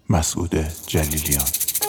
مسعود جلیلیان.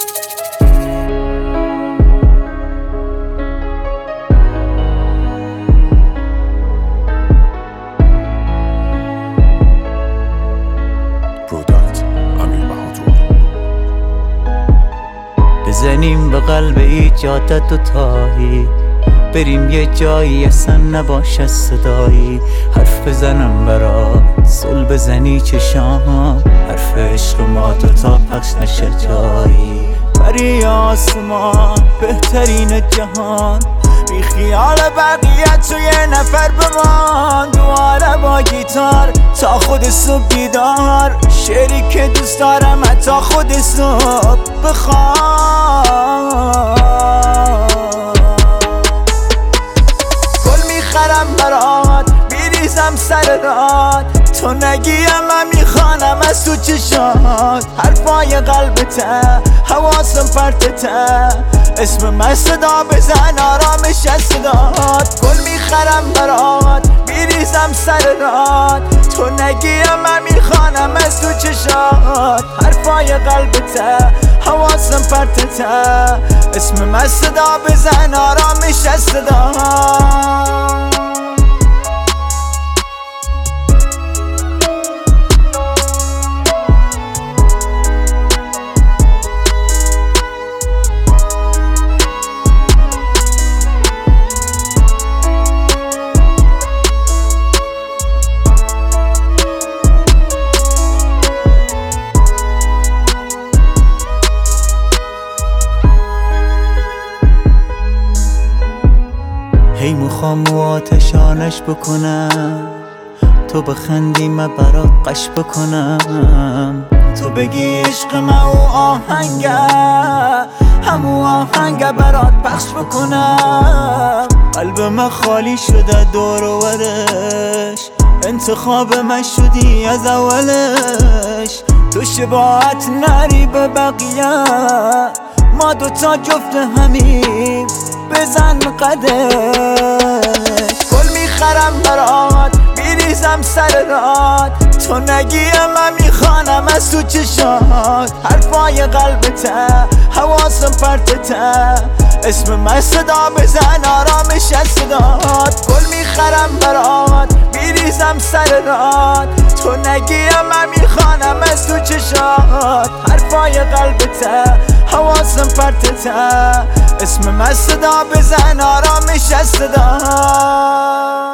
بزنیم به قلب ایجادت و تاهی، بریم یه جایی اصلا نباشه صدایی، حرف بزنم برات زل بزنی چشام، حرف عشق ما تا پخش نشه جایی. بری آسمان بهترین جهان، بی خیال بقیه تو یه نفر بمان، دواره با گیتار تا خود صبح بیدار، شعری که دوست دارم حتی خود صبح بخوام. گل میخرم برات میریزم سر راد، تو نگیم من میخوانم از تو چشات، حرفای قلبته حواسم پرتته، اسم من صدا بزن آرامش از صدات. گل میخرم برات میریزم سر راد، تو نگیم من میخوانم از تو چشات، حرفای قلبته حواسم پرتته، اسم من صدا بزن آرامش از صدات. هی میخوام و آتشانش بکنم، تو بخندی من برات قش بکنم، تو بگی عشق من و آهنگه همو آهنگه برات پخش بکنم. قلب من خالی شده دور و برش، انتخاب من شدی از اولش، تو شباهت نری به بقیه، ما دوتا جفت همیم بزن قدش. گل میخرم برات میریزم سر راد، تو نگیم من میخوانم از تو چشات، حرفای قلبته حواسم پرتته، اسم من صدا بزن آرامش از صدات. گل میخرم برات میریزم سر راد، تو نگیم من میخوانم از تو چشات، حرفای قلبته حواسم پرتته، اسم من صدا بزن آرامش از صدات.